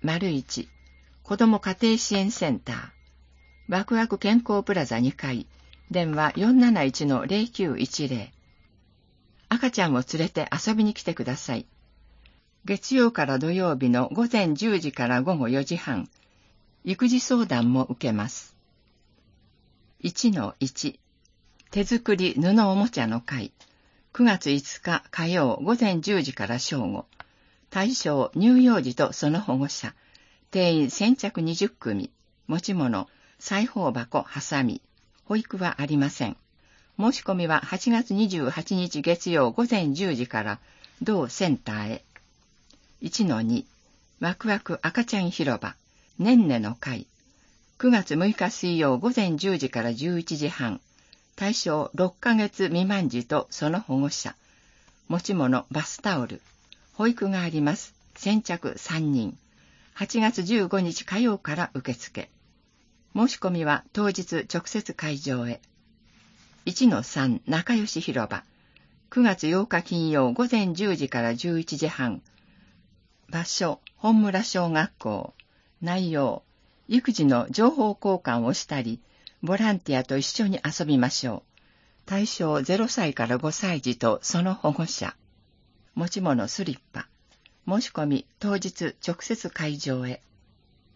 01子ども家庭支援センターワクワク健康プラザ2階電話 471-0910 赤ちゃんを連れて遊びに来てください。月曜から土曜日の午前10時から午後4時半育児相談も受けます。1-1 手作り布おもちゃの会9月5日火曜午前10時から正午対象乳幼児とその保護者定員先着20組持ち物裁縫箱ハサミ保育はありません。申し込みは8月28日月曜午前10時から同センターへ。1-2 ワクワク赤ちゃん広場ねんねの会9月6日水曜午前10時から11時半対象6ヶ月未満児とその保護者持ち物バスタオル保育があります。先着3人8月15日火曜から受付。申し込みは当日直接会場へ。1-3 仲良し広場9月8日金曜午前10時から11時半場所本村小学校内容育児の情報交換をしたりボランティアと一緒に遊びましょう。対象0歳から5歳児とその保護者持ち物スリッパ申し込み当日直接会場へ。